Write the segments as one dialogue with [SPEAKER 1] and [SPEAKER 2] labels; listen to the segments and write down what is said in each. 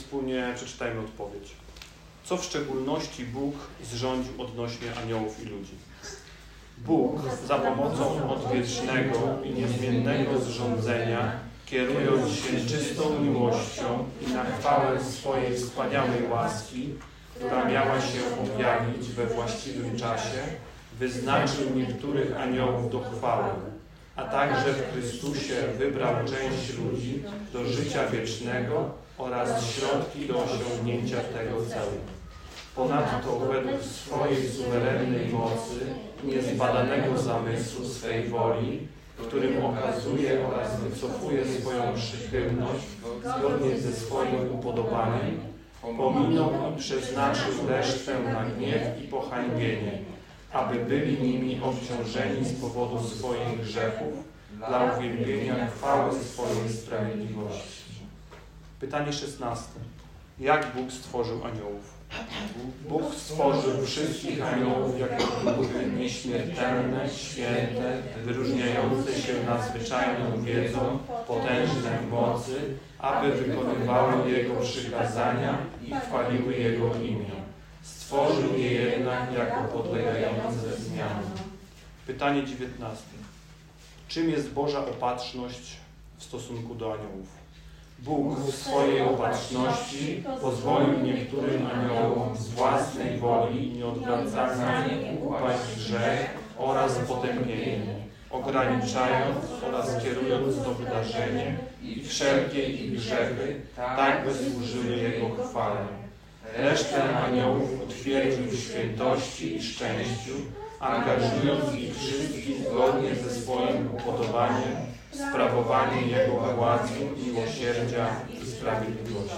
[SPEAKER 1] wspólnie przeczytajmy odpowiedź. Co w szczególności Bóg zrządził odnośnie aniołów i ludzi? Bóg za pomocą odwiecznego i niezmiennego zrządzenia, kierując się czystą miłością i na chwałę swojej wspaniałej łaski, która miała się objawić we właściwym czasie, wyznaczył niektórych aniołów do chwały, a także w Chrystusie wybrał część ludzi do życia wiecznego oraz środki do osiągnięcia tego celu. Ponadto według swojej suwerennej mocy, niezbadanego zamysłu swej woli, którym okazuje oraz wycofuje swoją przychylność zgodnie ze swoim upodobaniem, pominął i przeznaczył resztę na gniew i pohańbienie, aby byli nimi obciążeni z powodu swoich grzechów dla uwielbienia chwały swojej sprawiedliwości. Pytanie 16. Jak Bóg stworzył aniołów? Bóg stworzył wszystkich aniołów jako duchy nieśmiertelne, święte, wyróżniające się nadzwyczajną wiedzą, potężne w mocy, aby wykonywały Jego przykazania i chwaliły Jego imię. Stworzył je jednak jako podlegające zmianom. Pytanie 19. Czym jest Boża opatrzność w stosunku do aniołów? Bóg w swojej opatrzności pozwolił niektórym aniołom z własnej woli nieodwracalnie upaść w grzech oraz potępienie, ograniczając oraz kierując to wydarzenie i wszelkie ich grzechy, tak by służyły Jego chwale. Resztę aniołów utwierdził w świętości i szczęściu, angażując ich wszystkich zgodnie ze swoim upodobaniem w sprawowanie Jego władzy, miłosierdzia i sprawiedliwości.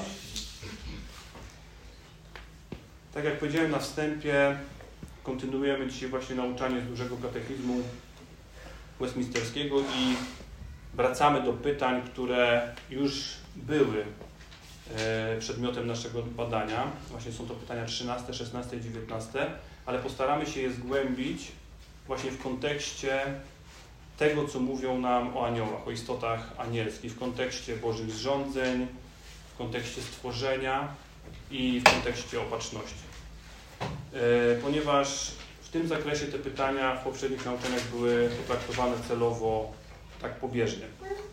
[SPEAKER 1] Tak jak powiedziałem na wstępie, kontynuujemy dzisiaj właśnie nauczanie z dużego katechizmu westminsterskiego i wracamy do pytań, które już były przedmiotem naszego badania. Właśnie są to pytania 13, 16 i 19, ale postaramy się je zgłębić właśnie w kontekście tego, co mówią nam o aniołach, o istotach anielskich, w kontekście Bożych zrządzeń, w kontekście stworzenia i w kontekście opatrzności. Ponieważ w tym zakresie te pytania w poprzednich nauczaniach były potraktowane celowo tak pobieżnie.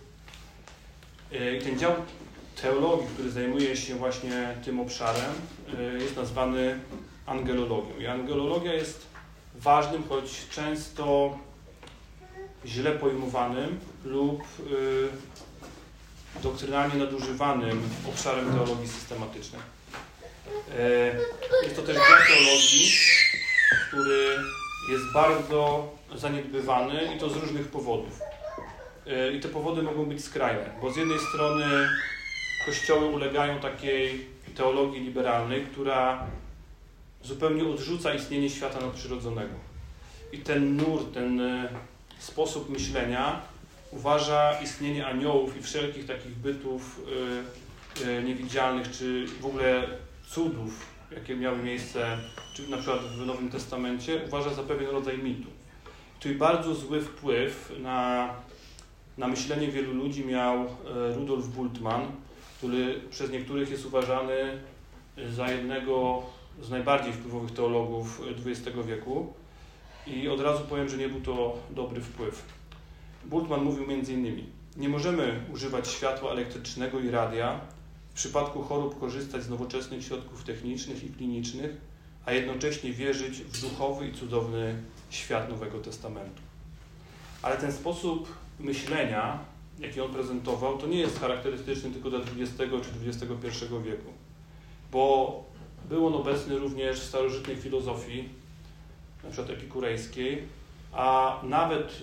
[SPEAKER 1] I ten dział teologii, który zajmuje się właśnie tym obszarem, jest nazwany angelologią. I angelologia jest ważnym, choć często źle pojmowanym lub doktrynalnie nadużywanym obszarem teologii systematycznej. Jest to też dział teologii, który jest bardzo zaniedbywany i to z różnych powodów. I te powody mogą być skrajne, bo z jednej strony kościoły ulegają takiej teologii liberalnej, która zupełnie odrzuca istnienie świata nadprzyrodzonego. I ten nurt, ten sposób myślenia uważa istnienie aniołów i wszelkich takich bytów niewidzialnych, czy w ogóle cudów, jakie miały miejsce, czy na przykład w Nowym Testamencie, uważa za pewien rodzaj mitu. Czyli bardzo zły wpływ na myślenie wielu ludzi miał Rudolf Bultmann, który przez niektórych jest uważany za jednego z najbardziej wpływowych teologów XX wieku. I od razu powiem, że nie był to dobry wpływ. Bultmann mówił m.in.: nie możemy używać światła elektrycznego i radia, w przypadku chorób korzystać z nowoczesnych środków technicznych i klinicznych, a jednocześnie wierzyć w duchowy i cudowny świat Nowego Testamentu. Ale ten sposób myślenia, jaki on prezentował, to nie jest charakterystyczny tylko dla XX czy XXI wieku, bo był on obecny również w starożytnej filozofii, na przykład epikurejskiej, a nawet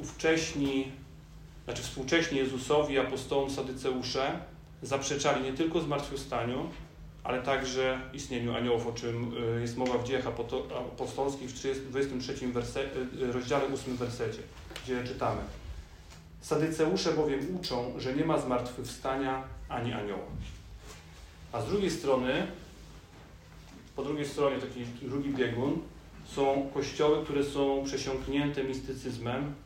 [SPEAKER 1] współcześni Jezusowi apostołom Sadyceusze zaprzeczali nie tylko zmartwychwstaniu, ale istnieniu aniołów, o czym jest mowa w Dziejach Apostolskich w 23 rozdziale 8 wersecie, gdzie czytamy: Sadyceusze bowiem uczą, że nie ma zmartwychwstania ani anioła. A z drugiej strony, po drugiej stronie, taki drugi biegun, są kościoły, które są przesiąknięte mistycyzmem,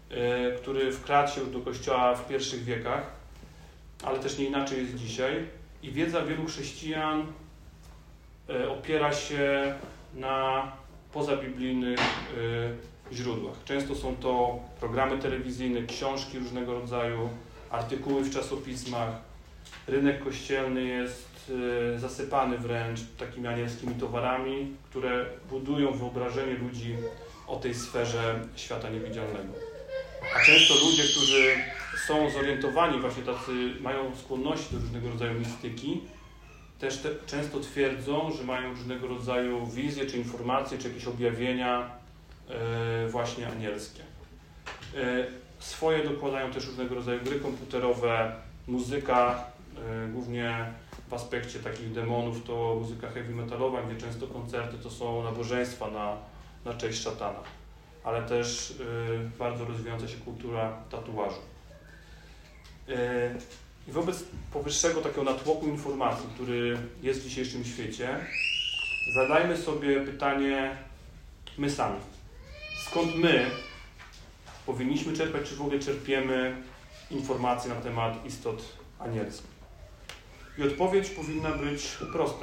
[SPEAKER 1] który wkradł się już do kościoła w pierwszych wiekach, ale też nie inaczej jest dzisiaj. i wiedza wielu chrześcijan opiera się na pozabiblijnych źródłach. Często są to programy telewizyjne, książki różnego rodzaju, artykuły w czasopismach. Rynek kościelny jest zasypany wręcz takimi anielskimi towarami, które budują wyobrażenie ludzi o tej sferze świata niewidzialnego. A często ludzie, którzy są zorientowani, właśnie tacy mają skłonności do różnego rodzaju mistyki, też często twierdzą, że mają różnego rodzaju wizje, czy informacje, czy jakieś objawienia właśnie anielskie. Swoje dokładają też różnego rodzaju gry komputerowe, muzyka, głównie w aspekcie takich demonów to muzyka heavy metalowa, gdzie często koncerty to są nabożeństwa na cześć szatana, ale też bardzo rozwijająca się kultura tatuażu. I wobec powyższego takiego natłoku informacji, który jest w dzisiejszym świecie, zadajmy sobie pytanie my sami. Skąd my powinniśmy czerpać, czy w ogóle czerpiemy informacje na temat istot anielskich? I odpowiedź powinna być prosta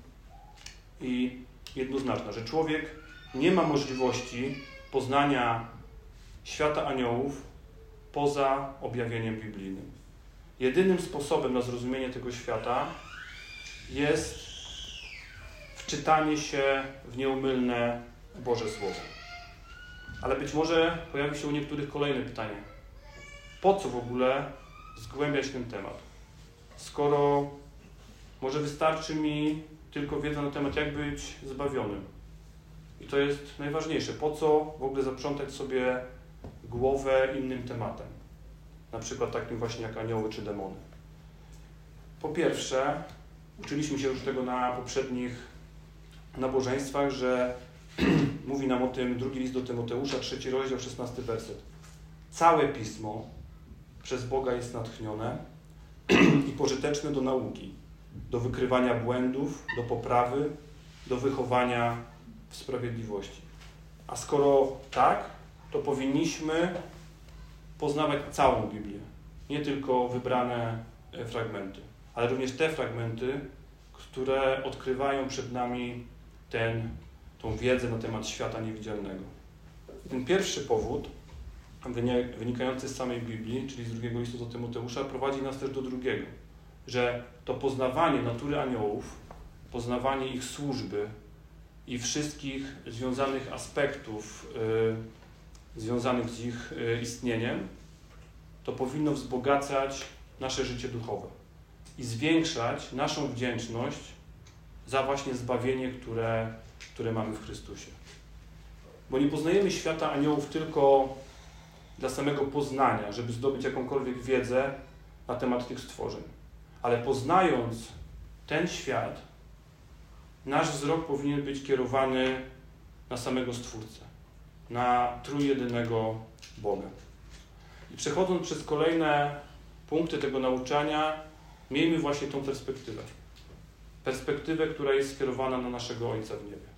[SPEAKER 1] i jednoznaczna, że człowiek nie ma możliwości poznania świata aniołów poza objawieniem biblijnym. Jedynym sposobem na zrozumienie tego świata jest wczytanie się w nieomylne Boże Słowo. Ale być może pojawi się u niektórych kolejne pytanie. Po co w ogóle zgłębiać ten temat? Skoro może wystarczy mi tylko wiedza na temat, jak być zbawionym. I to jest najważniejsze. Po co w ogóle zaprzątać sobie głowę innym tematem? Na przykład takim właśnie jak anioły czy demony. Po pierwsze, uczyliśmy się już tego na poprzednich nabożeństwach, że mówi nam o tym drugi list do Tymoteusza, 3 rozdział, 16 werset. Całe Pismo przez Boga jest natchnione i pożyteczne do nauki, do wykrywania błędów, do poprawy, do wychowania w sprawiedliwości. A skoro tak, to powinniśmy poznawać całą Biblię, nie tylko wybrane fragmenty, ale również te fragmenty, które odkrywają przed nami tą wiedzę na temat świata niewidzialnego. Ten pierwszy powód, wynikający z samej Biblii, czyli z drugiego listu do Tymoteusza, prowadzi nas też do drugiego, że to poznawanie natury aniołów, poznawanie ich służby i wszystkich związanych aspektów związanych z ich istnieniem, to powinno wzbogacać nasze życie duchowe i zwiększać naszą wdzięczność za właśnie zbawienie, które mamy w Chrystusie. Bo nie poznajemy świata aniołów tylko dla samego poznania, żeby zdobyć jakąkolwiek wiedzę na temat tych stworzeń. Ale poznając ten świat, nasz wzrok powinien być kierowany na samego Stwórcę, na trójjedynego Boga. I przechodząc przez kolejne punkty tego nauczania, miejmy właśnie tą perspektywę. Perspektywę, która jest skierowana na naszego Ojca w niebie.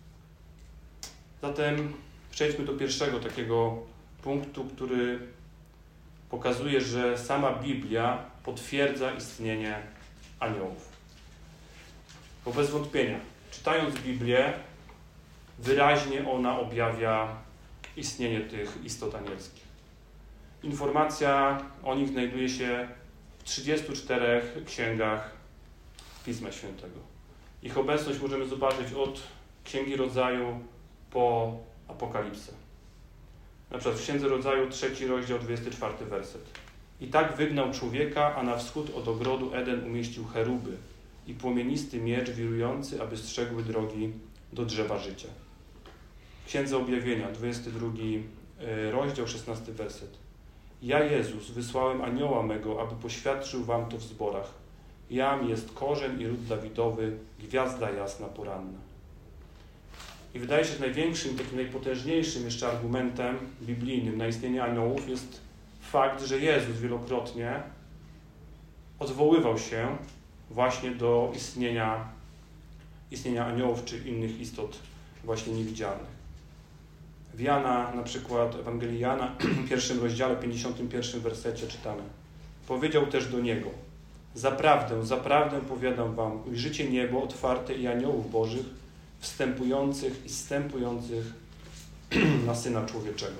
[SPEAKER 1] Zatem przejdźmy do pierwszego takiego punktu, który pokazuje, że sama Biblia potwierdza istnienie aniołów. Bo bez wątpienia, czytając Biblię, wyraźnie ona objawia istnienie tych istot anielskich. Informacja o nich znajduje się w 34 księgach Pisma Świętego. Ich obecność możemy zobaczyć od Księgi Rodzaju po Apokalipsę. Na przykład w Księdze Rodzaju 3 rozdział 24 werset. I tak wygnał człowieka, a na wschód od ogrodu Eden umieścił cheruby i płomienisty miecz wirujący, aby strzegły drogi do drzewa życia. W Księdze Objawienia 22 rozdział 16 werset. Ja, Jezus, wysłałem anioła mego, aby poświadczył wam to w zborach. Jam jest korzeń i ród Dawidowy, gwiazda jasna poranna. I wydaje się, że największym, takim najpotężniejszym jeszcze argumentem biblijnym na istnienie aniołów jest fakt, że Jezus wielokrotnie odwoływał się właśnie do istnienia aniołów czy innych istot właśnie niewidzialnych. W Jana, na przykład Ewangelii Jana, w 1 rozdziale, 51 wersecie czytamy. Powiedział też do niego, Zaprawdę, zaprawdę powiadam wam, ujrzycie niebo otwarte i aniołów bożych, wstępujących i zstępujących na Syna Człowieczego.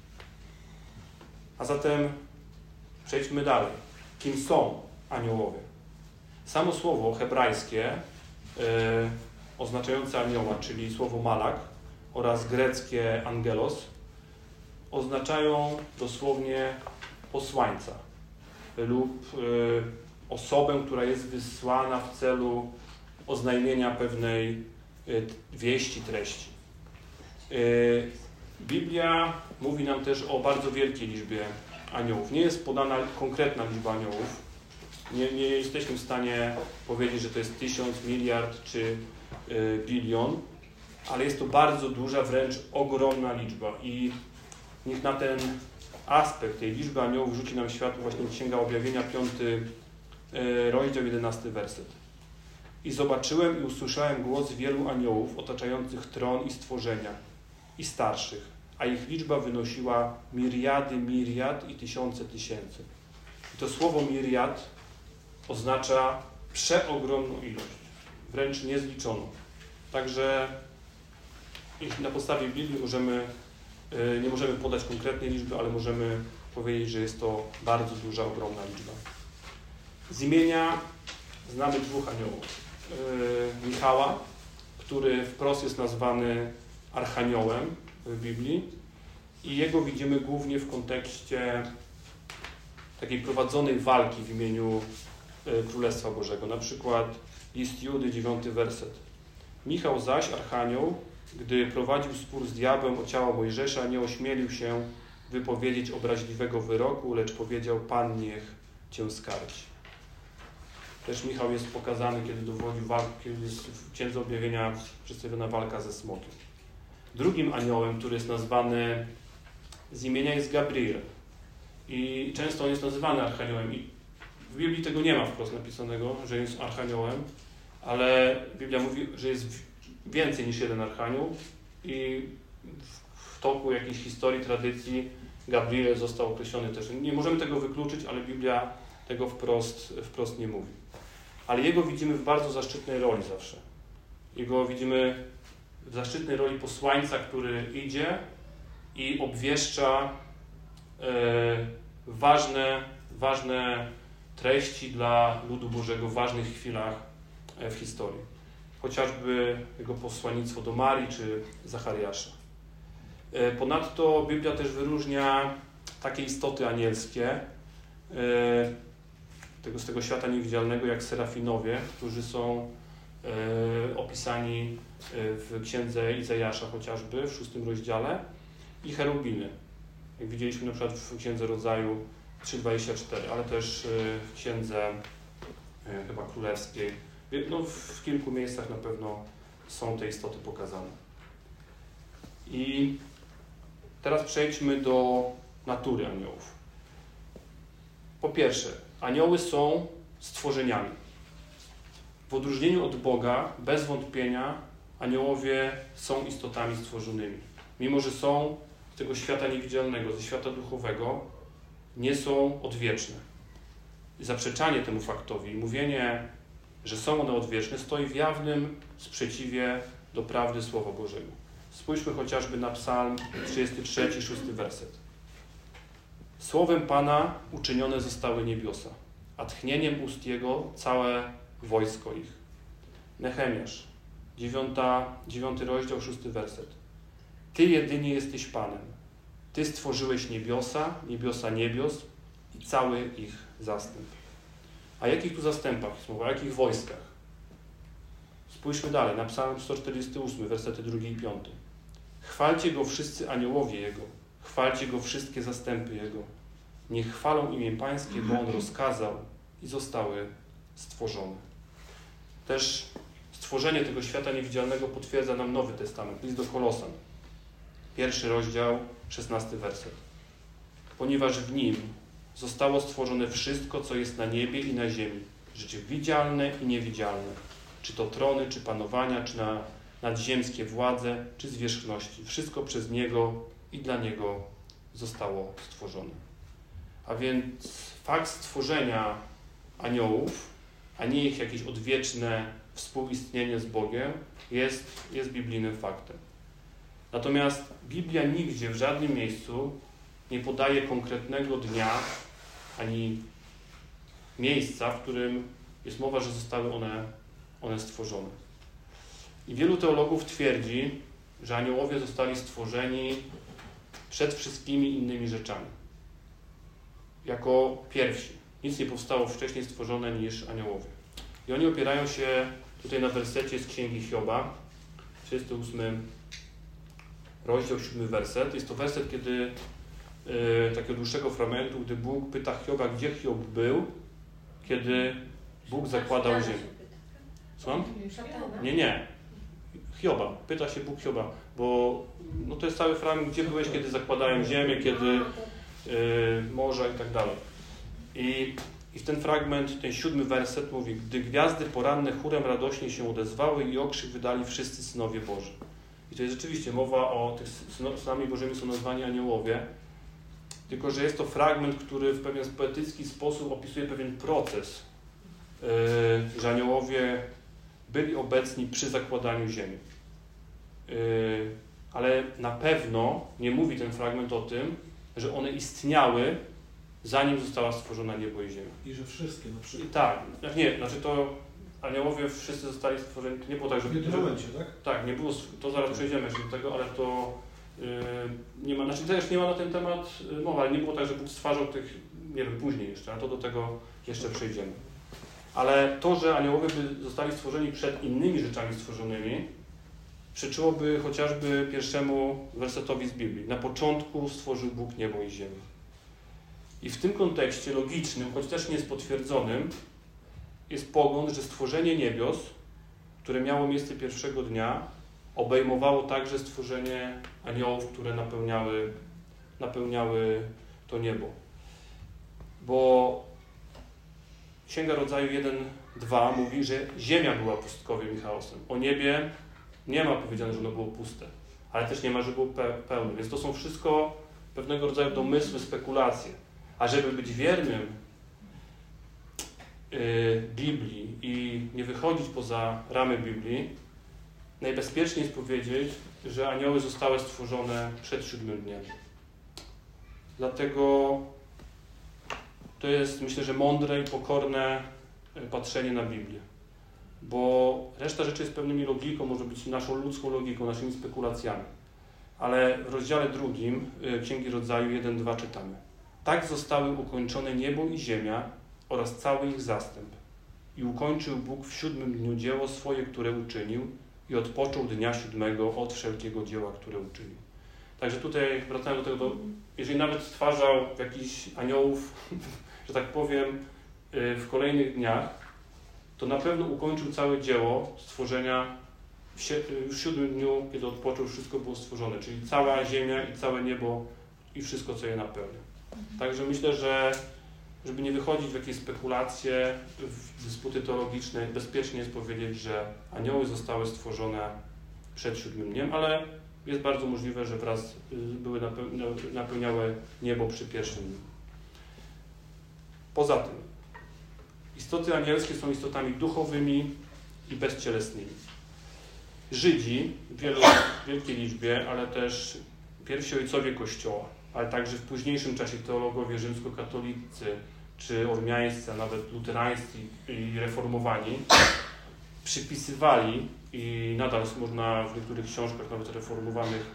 [SPEAKER 1] A zatem przejdźmy dalej. Kim są aniołowie? Samo słowo hebrajskie oznaczające anioła, czyli słowo malak oraz greckie angelos, oznaczają dosłownie posłańca lub osobę, która jest wysłana w celu oznajmienia pewnej wieści, treści. Biblia mówi nam też o bardzo wielkiej liczbie aniołów. Nie jest podana konkretna liczba aniołów. Nie jesteśmy w stanie powiedzieć, że to jest 1000, miliard czy bilion, ale jest to bardzo duża, wręcz ogromna liczba. I niech na ten aspekt tej liczby aniołów rzuci nam światło właśnie Księga Objawienia, 5 rozdział, 11 werset. I zobaczyłem i usłyszałem głos wielu aniołów otaczających tron i stworzenia i starszych, a ich liczba wynosiła miriady, miriad i tysiące tysięcy. I to słowo miriad oznacza przeogromną ilość, wręcz niezliczoną. Także na podstawie Biblii nie możemy podać konkretnej liczby, ale możemy powiedzieć, że jest to bardzo duża, ogromna liczba. Z imienia znamy 2 aniołów. Michała, który wprost jest nazwany archaniołem w Biblii i jego widzimy głównie w kontekście takiej prowadzonej walki w imieniu Królestwa Bożego. Na przykład list Judy, 9 werset. Michał zaś, archanioł, gdy prowadził spór z diabłem o ciało Mojżesza, nie ośmielił się wypowiedzieć obraźliwego wyroku, lecz powiedział: Pan niech cię skarci. Też Michał jest pokazany, kiedy dowodził walki, kiedy jest w Księdze Objawienia przedstawiona walka ze smokiem. Drugim aniołem, który jest nazwany z imienia, jest Gabriel. I często on jest nazywany archaniołem. I w Biblii tego nie ma wprost napisanego, że jest archaniołem, ale Biblia mówi, że jest więcej niż jeden archanioł i w toku jakiejś historii, tradycji Gabriel został określony też. Nie możemy tego wykluczyć, ale Biblia tego wprost nie mówi. Ale jego widzimy w bardzo zaszczytnej roli zawsze. Jego widzimy w zaszczytnej roli posłańca, który idzie i obwieszcza ważne treści dla ludu Bożego w ważnych chwilach w historii. Chociażby jego posłannictwo do Marii czy Zachariasza. Ponadto Biblia też wyróżnia takie istoty anielskie z tego świata niewidzialnego, jak serafinowie, którzy są opisani w Księdze Izajasza chociażby, w 6 rozdziale, i cherubiny. Jak widzieliśmy na przykład w Księdze Rodzaju 3:24, ale też w Księdze chyba Królewskiej. No, w kilku miejscach na pewno są te istoty pokazane. I teraz przejdźmy do natury aniołów. Po pierwsze, anioły są stworzeniami. W odróżnieniu od Boga, bez wątpienia, aniołowie są istotami stworzonymi. Mimo że są z tego świata niewidzialnego, ze świata duchowego, nie są odwieczne. I zaprzeczanie temu faktowi i mówienie, że są one odwieczne, stoi w jawnym sprzeciwie do prawdy Słowa Bożego. Spójrzmy chociażby na Psalm 33, 6 werset. Słowem Pana uczynione zostały niebiosa, a tchnieniem ust Jego całe wojsko ich. Nehemiasz, 9 rozdział, 6 werset. Ty jedynie jesteś Panem. Ty stworzyłeś niebiosa, niebiosa niebios i cały ich zastęp. A jakich tu zastępach jest mowa? O jakich wojskach? Spójrzmy dalej na Psalm 148, wersety 2 i 5. Chwalcie Go wszyscy aniołowie Jego, chwalcie Go wszystkie zastępy Jego. Niech chwalą imię Pańskie, bo On rozkazał i zostały stworzone. Też stworzenie tego świata niewidzialnego potwierdza nam Nowy Testament, list do Kolosan. 1 rozdział, 16 werset. Ponieważ w Nim zostało stworzone wszystko, co jest na niebie i na ziemi, rzeczy widzialne i niewidzialne, czy to trony, czy panowania, czy nadziemskie władze, czy zwierzchności. Wszystko przez Niego i dla Niego zostało stworzone. A więc fakt stworzenia aniołów, a nie ich jakieś odwieczne współistnienie z Bogiem, jest biblijnym faktem. Natomiast Biblia nigdzie, w żadnym miejscu nie podaje konkretnego dnia ani miejsca, w którym jest mowa, że zostały one stworzone. I wielu teologów twierdzi, że aniołowie zostali stworzeni przed wszystkimi innymi rzeczami. Jako pierwsi. Nic nie powstało wcześniej stworzone niż aniołowie. I oni opierają się tutaj na wersecie z Księgi Hioba, 38 rozdział, 7 werset. Jest to werset, kiedy takiego dłuższego fragmentu, gdy Bóg pyta Hioba, gdzie Hiob był, kiedy Bóg zakładał ziemię. Słucham? Nie. Hioba. Pyta się Bóg Hioba, bo no to jest cały fragment, gdzie byłeś, kiedy zakładałem ziemię, kiedy morza i tak dalej. I w ten fragment, ten 7 werset mówi: gdy gwiazdy poranne chórem radośnie się odezwały i okrzyk wydali wszyscy synowie Boży. I to jest rzeczywiście mowa o tych synami Bożymi są nazwani aniołowie, tylko że jest to fragment, który w pewien poetycki sposób opisuje pewien proces, że aniołowie byli obecni przy zakładaniu ziemi. Ale na pewno nie mówi ten fragment o tym, że one istniały, zanim została stworzona niebo i ziemia.
[SPEAKER 2] I że wszystkie, no przykład.
[SPEAKER 1] Tak, znaczy to aniołowie wszyscy zostali stworzeni, nie było tak, że...
[SPEAKER 2] W jednym momencie, tak?
[SPEAKER 1] Tak, nie było, to zaraz przejdziemy jeszcze do tego, ale to nie ma, znaczy też nie ma na ten temat mowy, ale nie było tak, że Bóg stwarzał tych, nie wiem, później jeszcze, a to do tego jeszcze przejdziemy. Ale to, że aniołowie by zostali stworzeni przed innymi rzeczami stworzonymi, przeczyłoby chociażby pierwszemu wersetowi z Biblii. Na początku stworzył Bóg niebo i ziemię. I w tym kontekście logicznym, choć też nie jest potwierdzonym, jest pogląd, że stworzenie niebios, które miało miejsce pierwszego dnia, obejmowało także stworzenie aniołów, które napełniały to niebo. Bo Księga Rodzaju 1:2 mówi, że ziemia była pustkowiem i chaosem. O niebie nie ma powiedziane, że ono było puste, ale też nie ma, że było pełne. Więc to są wszystko pewnego rodzaju domysły, spekulacje. A żeby być wiernym Biblii i nie wychodzić poza ramy Biblii, najbezpieczniej jest powiedzieć, że anioły zostały stworzone przed 7 dniem. Dlatego to jest, myślę, że mądre i pokorne patrzenie na Biblię. Bo reszta rzeczy jest pewnymi logiką, może być naszą ludzką logiką, naszymi spekulacjami. Ale w rozdziale 2 Księgi Rodzaju 1:2 czytamy: tak zostały ukończone niebo i ziemia oraz cały ich zastęp. I ukończył Bóg w 7 dniu dzieło swoje, które uczynił, i odpoczął dnia 7 od wszelkiego dzieła, które uczynił. Także tutaj wracając do tego, jeżeli nawet stwarzał jakichś aniołów, że tak powiem, w kolejnych dniach, to na pewno ukończył całe dzieło stworzenia w 7 dniu, kiedy odpoczął, wszystko było stworzone, czyli cała ziemia i całe niebo i wszystko, co je napełnia. Także myślę, że żeby nie wychodzić w jakieś spekulacje, w dysputy teologiczne, bezpiecznie jest powiedzieć, że anioły zostały stworzone przed 7 dniem, ale jest bardzo możliwe, że wraz napełniały niebo przy pierwszym dniu. Poza tym, istoty anielskie są istotami duchowymi i bezcielesnymi. Żydzi w wielkiej liczbie, ale też pierwsi ojcowie Kościoła, ale także w późniejszym czasie teologowie rzymskokatolicy, czy ormiańscy, a nawet luterańscy i reformowani, przypisywali, i nadal można w niektórych książkach nawet reformowanych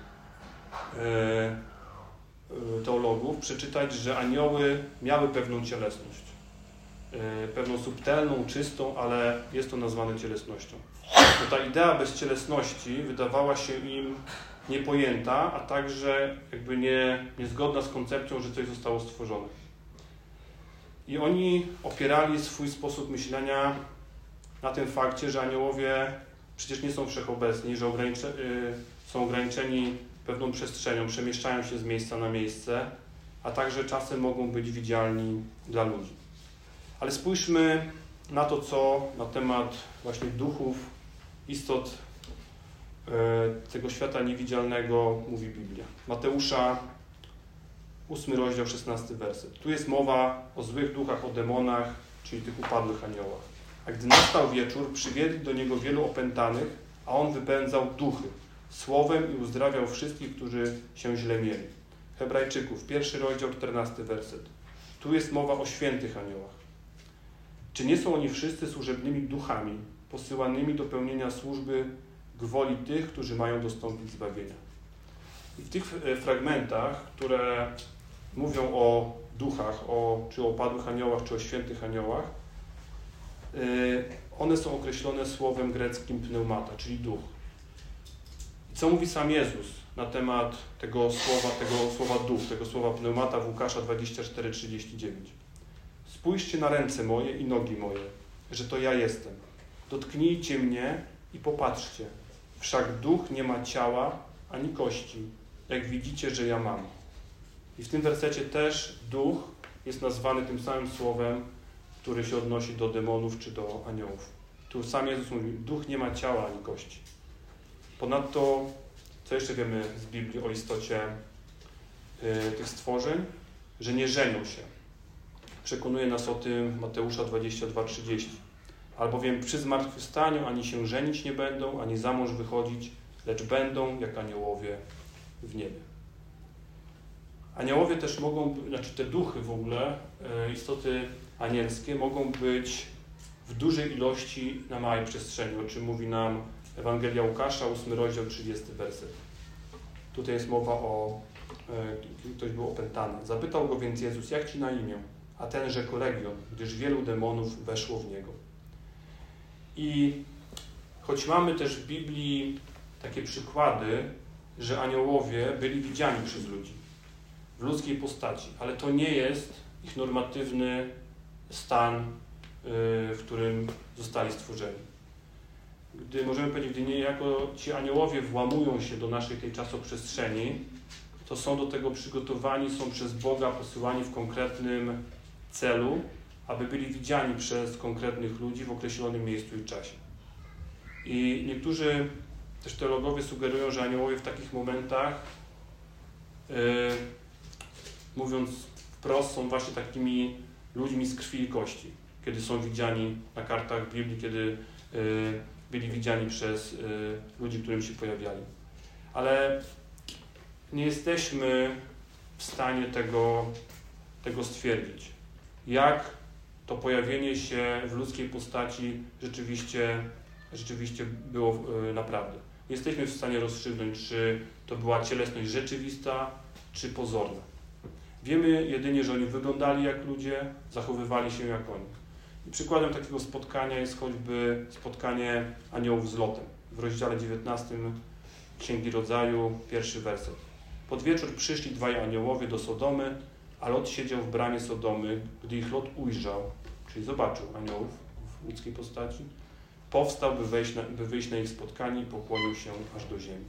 [SPEAKER 1] teologów przeczytać, że anioły miały pewną cielesność. Pewną subtelną, czystą, ale jest to nazwane cielesnością. Bo ta idea bezcielesności wydawała się im niepojęta, a także jakby niezgodna z koncepcją, że coś zostało stworzone. I oni opierali swój sposób myślenia na tym fakcie, że aniołowie przecież nie są wszechobecni, że są ograniczeni pewną przestrzenią, przemieszczają się z miejsca na miejsce, a także czasem mogą być widzialni dla ludzi. Ale spójrzmy na to, co na temat właśnie duchów, istot tego świata niewidzialnego mówi Biblia. Mateusza, 8 rozdział, 16 werset. Tu jest mowa o złych duchach, o demonach czyli tych upadłych aniołach. A gdy nastał wieczór, przywiedli do niego wielu opętanych, a on wypędzał duchy słowem i uzdrawiał wszystkich, którzy się źle mieli. Hebrajczyków, 1 rozdział, 14 werset. Tu jest mowa o świętych aniołach. Czy nie są oni wszyscy służebnymi duchami, posyłanymi do pełnienia służby gwoli tych, którzy mają dostąpić zbawienia? I w tych fragmentach, które mówią o duchach, czy o upadłych aniołach, czy o świętych aniołach, one są określone słowem greckim pneumata, czyli duch. I co mówi sam Jezus na temat tego słowa duch, tego słowa pneumata w Łukasza 24:39? Spójrzcie na ręce moje i nogi moje, że to ja jestem. Dotknijcie mnie i popatrzcie. Wszak duch nie ma ciała ani kości, jak widzicie, że ja mam. I w tym wersecie też duch jest nazwany tym samym słowem, który się odnosi do demonów czy do aniołów. Tu sam Jezus mówi, duch nie ma ciała ani kości. Ponadto, co jeszcze wiemy z Biblii o istocie tych stworzeń? Że nie żenią się. Przekonuje nas o tym Mateusza 22:30. Albowiem przy zmartwychwstaniu ani się żenić nie będą, ani za mąż wychodzić, lecz będą jak aniołowie w niebie. Aniołowie też mogą, te duchy w ogóle, istoty anielskie mogą być w dużej ilości na małej przestrzeni, o czym mówi nam Ewangelia Łukasza, 8 rozdział, 30 werset. Tutaj jest mowa o, ktoś był opętany. Zapytał go więc Jezus, jak ci na imię? A ten rzekł Legion, gdyż wielu demonów weszło w niego. I choć mamy też w Biblii takie przykłady, że aniołowie byli widziani przez ludzi w ludzkiej postaci, ale to nie jest ich normatywny stan, w którym zostali stworzeni. Możemy powiedzieć, gdy niejako ci aniołowie włamują się do naszej tej czasoprzestrzeni, to są do tego przygotowani, są przez Boga posyłani w konkretnym celu, aby byli widziani przez konkretnych ludzi w określonym miejscu i czasie. I niektórzy też teologowie sugerują, że aniołowie w takich momentach, mówiąc wprost, są właśnie takimi ludźmi z krwi i kości, kiedy są widziani na kartach Biblii, kiedy byli widziani przez ludzi, którym się pojawiali. Ale nie jesteśmy w stanie tego stwierdzić. Jak to pojawienie się w ludzkiej postaci rzeczywiście było naprawdę. Nie jesteśmy w stanie rozstrzygnąć, czy to była cielesność rzeczywista, czy pozorna. Wiemy jedynie, że oni wyglądali jak ludzie, zachowywali się jak oni. I przykładem takiego spotkania jest choćby spotkanie aniołów z Lotem. W rozdziale 19 Księgi Rodzaju, 1 werset. Pod wieczór przyszli dwaj aniołowie do Sodomy, a Lot siedział w bramie Sodomy. Gdy ich Lot ujrzał, czyli zobaczył aniołów w ludzkiej postaci, powstał, by wyjść na ich spotkanie i pokłonił się aż do ziemi.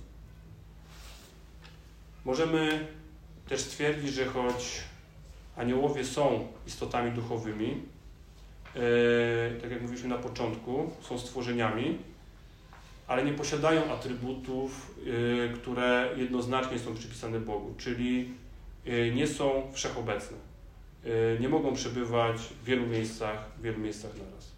[SPEAKER 1] Możemy też stwierdzić, że choć aniołowie są istotami duchowymi, tak jak mówiliśmy na początku, są stworzeniami, ale nie posiadają atrybutów, które jednoznacznie są przypisane Bogu, czyli nie są wszechobecne. Nie mogą przebywać w wielu miejscach naraz.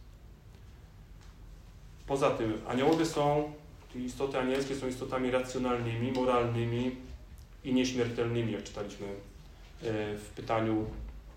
[SPEAKER 1] Poza tym aniołowie istoty anielskie są istotami racjonalnymi, moralnymi i nieśmiertelnymi, jak czytaliśmy w pytaniu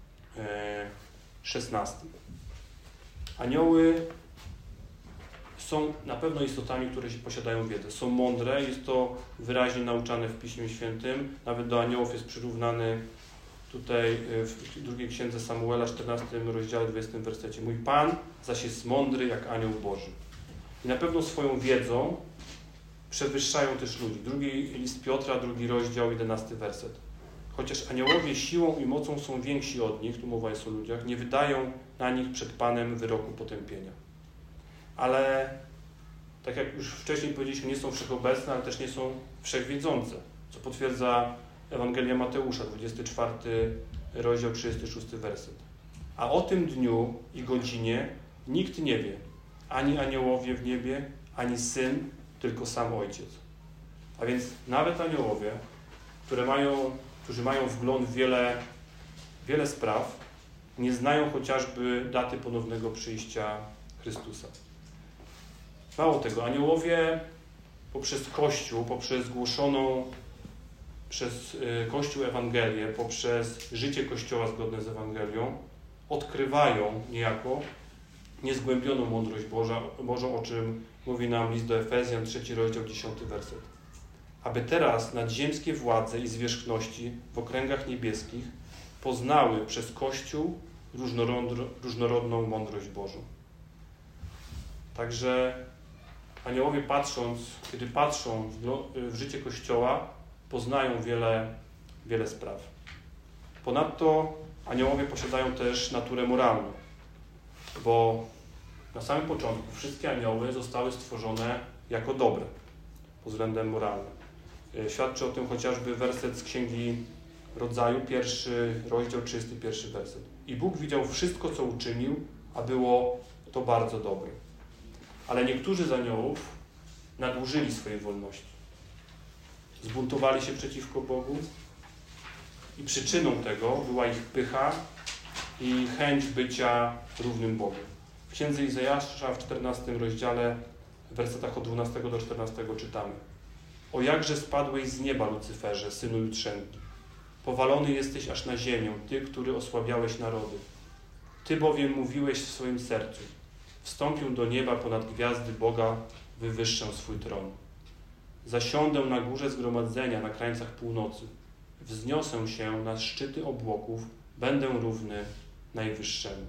[SPEAKER 1] 16. Anioły są na pewno istotami, które posiadają wiedzę. Są mądre, jest to wyraźnie nauczane w Piśmie Świętym. Nawet do aniołów jest przyrównany tutaj w drugiej księdze Samuela, 14 rozdziale, 20 wersecie. Mój Pan zaś jest mądry jak anioł Boży. I na pewno swoją wiedzą przewyższają też ludzi. Drugi list Piotra, 2 rozdział, 11 werset. Chociaż aniołowie siłą i mocą są więksi od nich, tu mowa jest o ludziach, nie wydają na nich przed Panem wyroku potępienia. Ale, tak jak już wcześniej powiedzieliśmy, nie są wszechobecne, ale też nie są wszechwiedzące, co potwierdza Ewangelia Mateusza, 24 rozdział, 36 werset. A o tym dniu i godzinie nikt nie wie, ani aniołowie w niebie, ani Syn, tylko sam Ojciec. A więc nawet aniołowie, którzy mają wgląd w wiele spraw, nie znają chociażby daty ponownego przyjścia Chrystusa. Mało tego, aniołowie poprzez Kościół, poprzez głoszoną przez Kościół Ewangelię, poprzez życie Kościoła zgodne z Ewangelią, odkrywają niejako niezgłębioną mądrość Bożą, o czym mówi nam list do Efezjan, 3 rozdział, 10 werset. Aby teraz nadziemskie władze i zwierzchności w okręgach niebieskich poznały przez Kościół różnorodną mądrość Bożą. Także aniołowie kiedy patrzą w życie Kościoła, poznają wiele spraw. Ponadto aniołowie posiadają też naturę moralną, bo na samym początku wszystkie anioły zostały stworzone jako dobre pod względem moralnym. Świadczy o tym chociażby werset z Księgi Rodzaju, 1 rozdział, 31 werset. I Bóg widział wszystko, co uczynił, a było to bardzo dobre. Ale niektórzy z aniołów nadużyli swojej wolności. Zbuntowali się przeciwko Bogu i przyczyną tego była ich pycha i chęć bycia równym Bogu. W Księdze Izajasza w 14 rozdziale, w wersetach od 12 do 14 czytamy: O jakże spadłeś z nieba, Lucyferze, synu jutrzenki. Powalony jesteś aż na ziemię, ty, który osłabiałeś narody. Ty bowiem mówiłeś w swoim sercu: wstąpię do nieba, ponad gwiazdy Boga wywyższę swój tron. Zasiądę na górze zgromadzenia na krańcach północy. Wzniosę się na szczyty obłoków, będę równy Najwyższemu.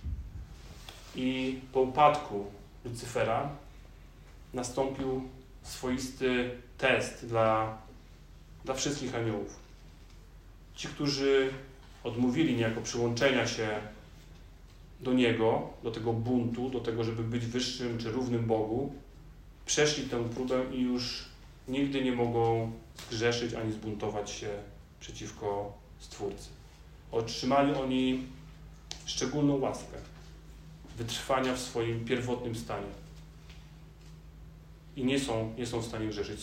[SPEAKER 1] I po upadku Lucyfera nastąpił swoisty test dla wszystkich aniołów. Ci, którzy odmówili niejako przyłączenia się do Niego, do tego buntu, do tego, żeby być wyższym czy równym Bogu, przeszli tę próbę i już nigdy nie mogą zgrzeszyć ani zbuntować się przeciwko Stwórcy. Otrzymali oni szczególną łaskę wytrwania w swoim pierwotnym stanie. I nie są w stanie grzeszyć.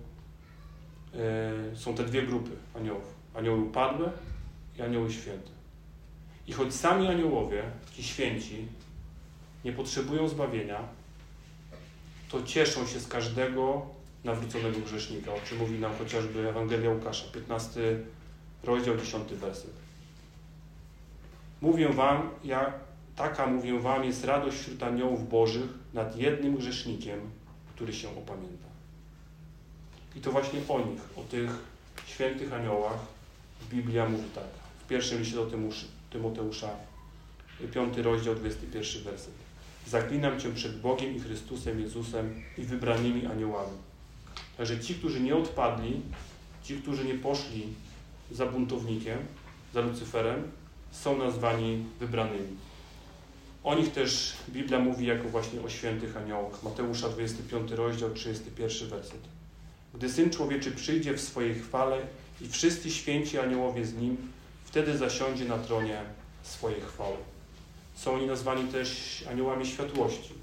[SPEAKER 1] Są te dwie grupy aniołów. Anioły upadłe i anioły święte. I choć sami aniołowie, ci święci, nie potrzebują zbawienia, to cieszą się z każdego nawróconego grzesznika, o czym mówi nam chociażby Ewangelia Łukasza, 15 rozdział, 10 werset. Mówię wam, jest radość wśród aniołów bożych nad jednym grzesznikiem, który się opamięta. I to właśnie o nich, o tych świętych aniołach Biblia mówi tak. W pierwszym liście do Tymoteusza, 5 rozdział, 21 werset. Zaklinam Cię przed Bogiem i Chrystusem Jezusem i wybranymi aniołami. Także ci, którzy nie odpadli, ci, którzy nie poszli za buntownikiem, za Lucyferem, są nazwani wybranymi. O nich też Biblia mówi jako właśnie o świętych aniołach. Mateusza 25 rozdział, 31 werset. Gdy Syn Człowieczy przyjdzie w swojej chwale i wszyscy święci aniołowie z Nim, wtedy zasiądzie na tronie swojej chwały. Są oni nazwani też aniołami światłości,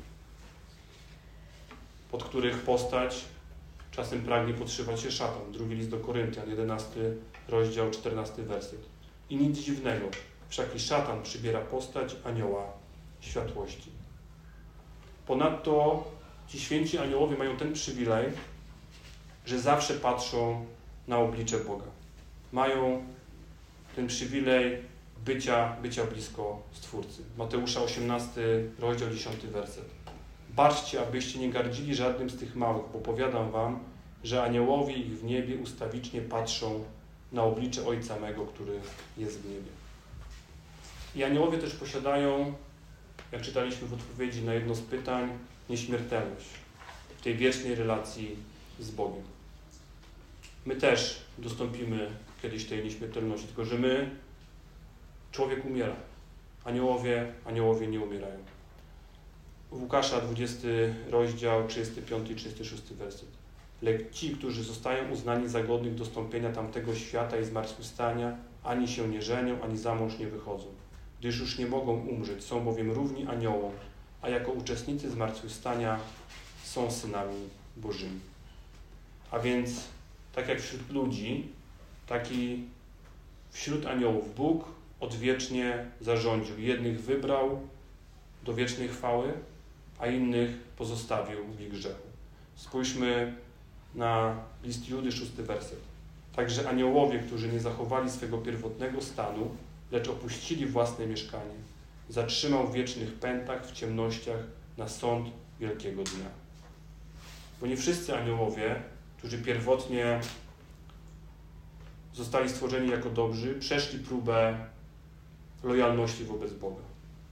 [SPEAKER 1] pod których postać czasem pragnie podszywać się szatan. Drugi list do Koryntian, 11 rozdział, 14 werset. I nic dziwnego, wszak i szatan przybiera postać anioła światłości. Ponadto ci święci aniołowie mają ten przywilej, że zawsze patrzą na oblicze Boga. Mają ten przywilej bycia blisko Stwórcy. Mateusza 18 rozdział, 10 werset. Baczcie, abyście nie gardzili żadnym z tych małych, bo powiadam wam, że aniołowie ich w niebie ustawicznie patrzą na oblicze Ojca mego, który jest w niebie. I aniołowie też posiadają, jak czytaliśmy w odpowiedzi na jedno z pytań, nieśmiertelność w tej wiecznej relacji z Bogiem. My też dostąpimy kiedyś tej nieśmiertelności, tylko że człowiek umiera. Aniołowie nie umierają. W Łukasza 20 rozdział, 35 i 36 werset. Lecz ci, którzy zostają uznani za godnych dostąpienia tamtego świata i zmartwychwstania, ani się nie żenią, ani za mąż nie wychodzą, gdyż już nie mogą umrzeć, są bowiem równi aniołom, a jako uczestnicy zmartwychwstania są synami Bożymi. A więc, tak jak wśród ludzi, tak i wśród aniołów Bóg odwiecznie zarządził. Jednych wybrał do wiecznej chwały, a innych pozostawił w ich grzechu. Spójrzmy na list Judy, 6 werset. Także aniołowie, którzy nie zachowali swego pierwotnego stanu, lecz opuścili własne mieszkanie, zatrzymał w wiecznych pętach, w ciemnościach, na sąd wielkiego dnia. Bo nie wszyscy aniołowie, którzy pierwotnie zostali stworzeni jako dobrzy, przeszli próbę lojalności wobec Boga.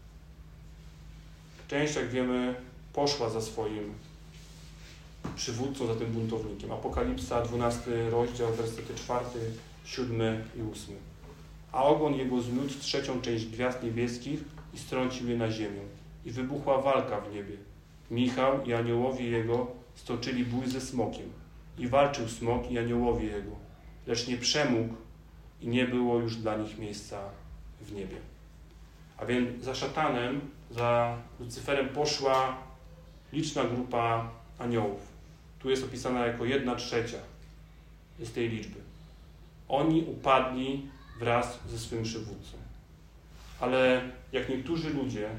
[SPEAKER 1] Część, jak wiemy, poszła za swoim przywódcą, za tym buntownikiem. Apokalipsa, 12 rozdział, wersety 4, 7 i 8. A ogon jego zmiótł 3. część gwiazd niebieskich i strącił je na ziemię. I wybuchła walka w niebie. Michał i aniołowie jego stoczyli bój ze smokiem. I walczył smok i aniołowie jego, lecz nie przemógł i nie było już dla nich miejsca w niebie. A więc za szatanem, za Lucyferem poszła liczna grupa aniołów. Tu jest opisana jako 1/3 z tej liczby. Oni upadli wraz ze swym przywódcą. Ale jak niektórzy ludzie,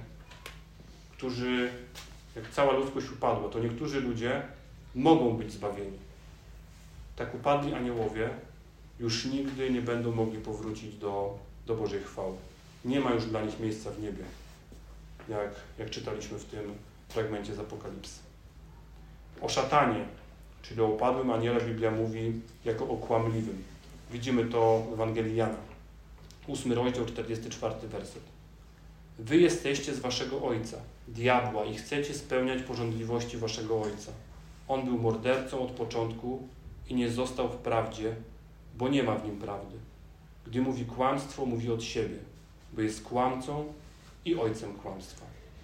[SPEAKER 1] jak cała ludzkość upadła, to niektórzy ludzie mogą być zbawieni. Tak upadli aniołowie już nigdy nie będą mogli powrócić do Bożej chwały. Nie ma już dla nich miejsca w niebie, jak czytaliśmy w tym fragmencie z Apokalipsy. O szatanie, czyli o upadłym aniele, Biblia mówi jako o kłamliwym. Widzimy to w Ewangelii Jana, 8 rozdział, 44 werset. Wy jesteście z waszego ojca, diabła, i chcecie spełniać pożądliwości waszego ojca. On był mordercą od początku i nie został w prawdzie, bo nie ma w nim prawdy. Gdy mówi kłamstwo, mówi od siebie, bo jest kłamcą i ojcem kłamstwa.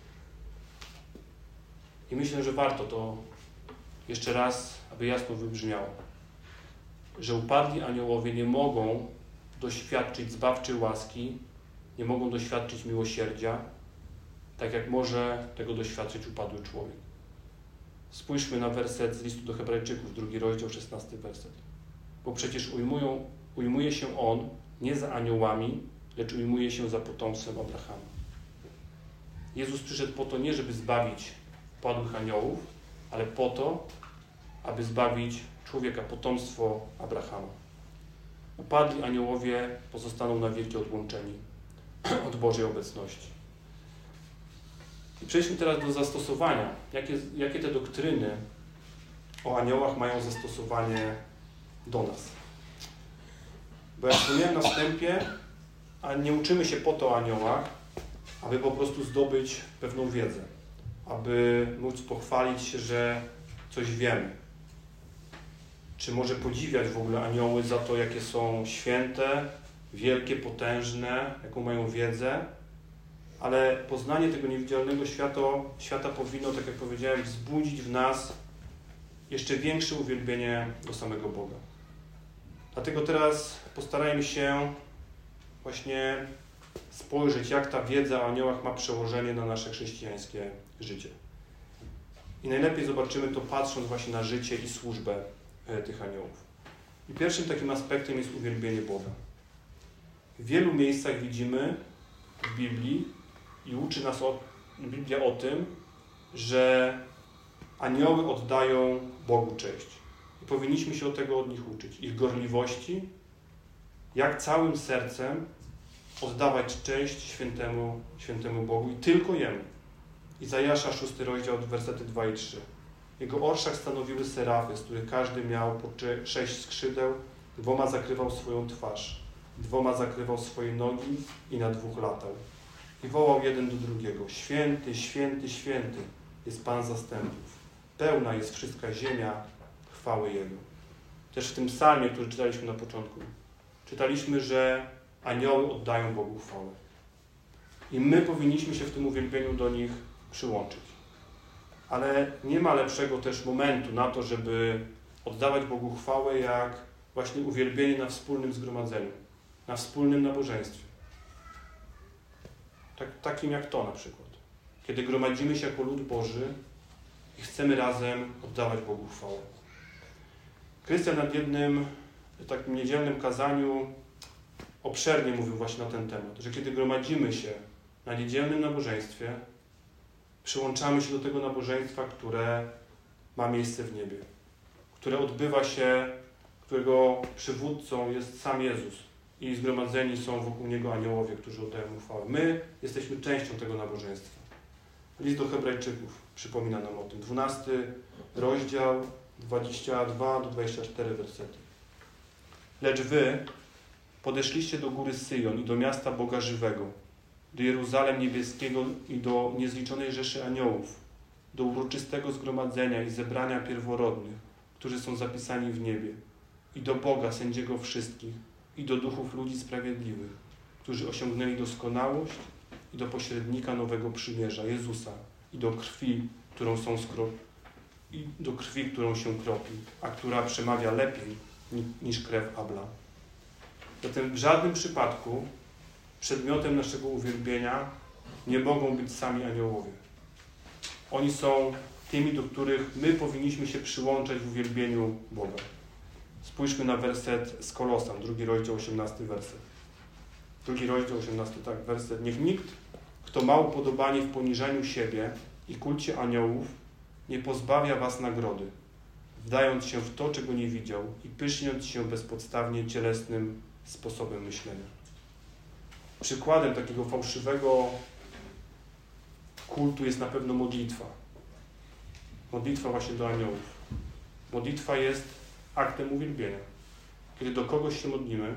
[SPEAKER 1] I myślę, że warto to jeszcze raz, aby jasno wybrzmiało, że upadli aniołowie nie mogą doświadczyć zbawczej łaski, nie mogą doświadczyć miłosierdzia, tak jak może tego doświadczyć upadły człowiek. Spójrzmy na werset z listu do Hebrajczyków, 2 rozdział, 16 werset. Bo przecież ujmuje się on nie za aniołami, lecz ujmuje się za potomstwem Abrahama. Jezus przyszedł po to nie, żeby zbawić upadłych aniołów, ale po to, aby zbawić człowieka, potomstwo Abrahama. Upadli aniołowie pozostaną na wieki odłączeni od Bożej obecności. I przejdźmy teraz do zastosowania. Jakie te doktryny o aniołach mają zastosowanie do nas? Bo jak wspomniałem na wstępie, a nie uczymy się po to o aniołach, aby po prostu zdobyć pewną wiedzę, aby móc pochwalić się, że coś wiemy. Czy może podziwiać w ogóle anioły za to, jakie są święte, wielkie, potężne, jaką mają wiedzę, ale poznanie tego niewidzialnego świata powinno, tak jak powiedziałem, wzbudzić w nas jeszcze większe uwielbienie do samego Boga. Dlatego teraz postarajmy się właśnie spojrzeć, jak ta wiedza o aniołach ma przełożenie na nasze chrześcijańskie życie. I najlepiej zobaczymy to, patrząc właśnie na życie i służbę tych aniołów. I pierwszym takim aspektem jest uwielbienie Boga. W wielu miejscach widzimy w Biblii i uczy nas Biblia o tym, że anioły oddają Bogu cześć. I powinniśmy się od nich uczyć. Ich gorliwości, jak całym sercem oddawać cześć świętemu Bogu i tylko Jemu. Izajasza, 6 rozdział, wersety 2 i 3. Jego orszach stanowiły serafy, z których każdy miał po 6 skrzydeł, 2 zakrywał swoją twarz, 2 zakrywał swoje nogi i na 2 latał. I wołał jeden do drugiego: Święty, święty, święty jest Pan zastępów. Pełna jest wszystka ziemia chwały Jego. Też w tym psalmie, który czytaliśmy na początku, czytaliśmy, że anioły oddają Bogu chwałę. I my powinniśmy się w tym uwielbieniu do nich przyłączyć. Ale nie ma lepszego też momentu na to, żeby oddawać Bogu chwałę, jak właśnie uwielbienie na wspólnym zgromadzeniu, na wspólnym nabożeństwie. Takim jak to na przykład. Kiedy gromadzimy się jako lud Boży i chcemy razem oddawać Bogu chwałę. Krystian na jednym takim niedzielnym kazaniu obszernie mówił właśnie na ten temat, że kiedy gromadzimy się na niedzielnym nabożeństwie, przyłączamy się do tego nabożeństwa, które ma miejsce w niebie, które odbywa się, którego przywódcą jest sam Jezus i zgromadzeni są wokół Niego aniołowie, którzy oddają mu chwałę. My jesteśmy częścią tego nabożeństwa. List do Hebrajczyków przypomina nam o tym. 12 rozdział, 22-24 wersety. Lecz wy podeszliście do góry Syjon i do miasta Boga żywego, do Jeruzalem niebieskiego i do niezliczonej rzeszy aniołów, do uroczystego zgromadzenia i zebrania pierworodnych, którzy są zapisani w niebie, i do Boga, sędziego wszystkich, i do duchów ludzi sprawiedliwych, którzy osiągnęli doskonałość, i do pośrednika nowego przymierza, Jezusa, i do krwi, którą się kropi, a która przemawia lepiej niż krew Abla. Zatem w żadnym przypadku przedmiotem naszego uwielbienia nie mogą być sami aniołowie. Oni są tymi, do których my powinniśmy się przyłączać w uwielbieniu Boga. Spójrzmy na werset z Kolosan, 2 rozdział, 18 werset. 2 rozdział, 18 werset. Niech nikt, kto ma upodobanie w poniżaniu siebie i kulcie aniołów, nie pozbawia was nagrody, wdając się w to, czego nie widział i pyszniąc się bezpodstawnie cielesnym sposobem myślenia. Przykładem takiego fałszywego kultu jest na pewno modlitwa. Modlitwa właśnie do aniołów. Modlitwa jest aktem uwielbienia. Kiedy do kogoś się modlimy,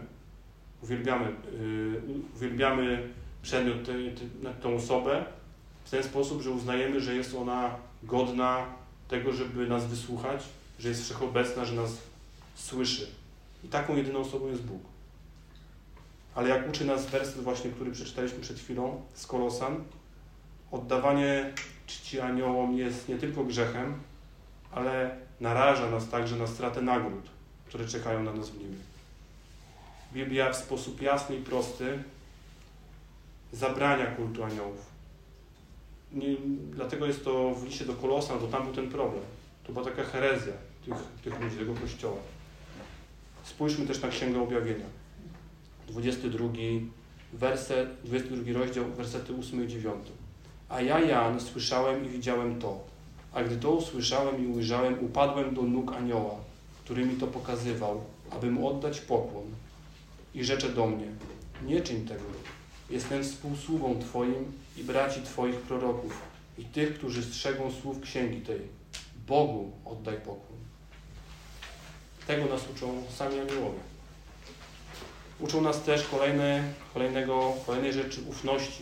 [SPEAKER 1] uwielbiamy przedmiot, tą osobę w ten sposób, że uznajemy, że jest ona godna tego, żeby nas wysłuchać, że jest wszechobecna, że nas słyszy. I taką jedyną osobą jest Bóg. Ale jak uczy nas werset właśnie, który przeczytaliśmy przed chwilą z Kolosan, oddawanie czci aniołom jest nie tylko grzechem, ale naraża nas także na stratę nagród, które czekają na nas w niebie. Biblia w sposób jasny i prosty zabrania kultu aniołów. Dlatego jest to w liście do Kolosan, bo tam był ten problem. To była taka herezja tych ludzi, tego kościoła. Spójrzmy też na Księgę Objawienia. 22 rozdział, wersety 8 i 9. A ja, Jan, słyszałem i widziałem to. A gdy to usłyszałem i ujrzałem, upadłem do nóg anioła, który mi to pokazywał, aby mu oddać pokłon. I rzecze do mnie, nie czyń tego. Jestem współsługą Twoim i braci Twoich proroków i tych, którzy strzegą słów księgi tej. Bogu oddaj pokłon. Tego nas uczą sami aniołowie. Uczą nas też kolejnej rzeczy ufności